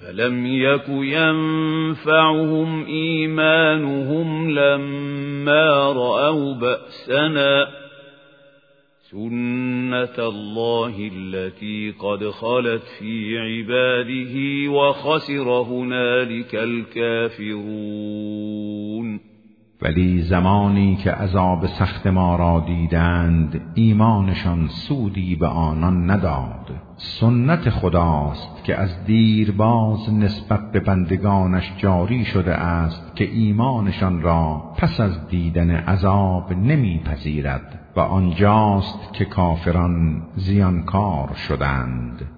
فلم يك ينفعهم إيمانهم لما رأوا بأسنا سنة الله التي قد خلت في عباده وخسر هنالك الكافرون. ولی زمانی که عذاب سخت ما را دیدند ایمانشان سودی به آنان نداد. سنت خداست که از دیرباز نسبت به بندگانش جاری شده است که ایمانشان را پس از دیدن عذاب نمیپذیرد و آنجاست که کافران زیانکار شدند.